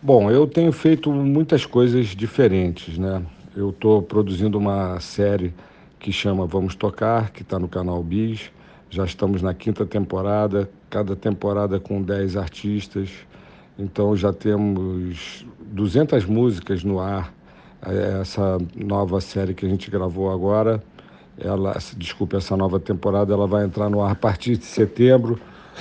Bom, eu tenho feito muitas coisas diferentes, né? Eu estou produzindo uma série que chama Vamos Tocar, que está no canal Bis. Já estamos na quinta temporada, cada temporada com 10 artistas. Então já temos 200 músicas no ar. Essa nova série que a gente gravou agora, desculpe, essa nova temporada, ela vai entrar no ar a partir de setembro.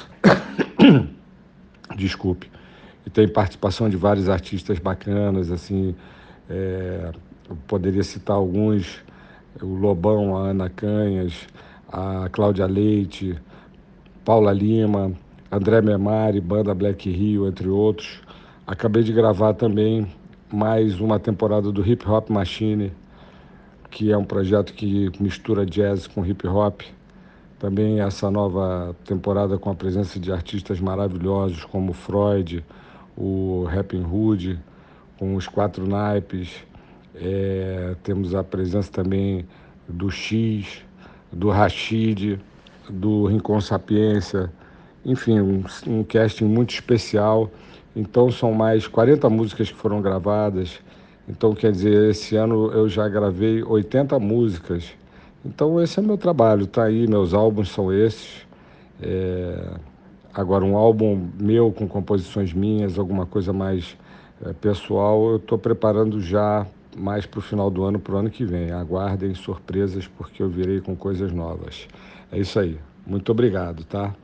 Desculpe. E tem participação de vários artistas bacanas, assim, eu poderia citar alguns, o Lobão, a Ana Canhas, a Cláudia Leite, Paula Lima, André Memari, Banda Black Rio, entre outros. Acabei de gravar também mais uma temporada do Hip Hop Machine, que é um projeto que mistura jazz com hip hop. Também essa nova temporada com a presença de artistas maravilhosos como Freud, o Rapping Hood, com os Quatro Naipes. Temos a presença também do X, do Rashid, do Rincon Sapiência. Enfim, um casting muito especial. Então são mais 40 músicas que foram gravadas. Então, quer dizer, esse ano eu já gravei 80 músicas. Então esse é meu trabalho, tá aí, meus álbuns são esses. É, Agora, um álbum meu com composições minhas, alguma coisa mais pessoal, eu estou preparando já mais para o final do ano, para o ano que vem. Aguardem surpresas, porque eu virei com coisas novas. É isso aí. Muito obrigado, tá?